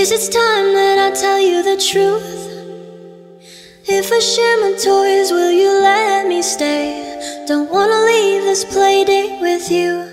Guess it's time that I tell you the truth. If I share my toys, will you let me stay? Don't wanna leave this play date with you.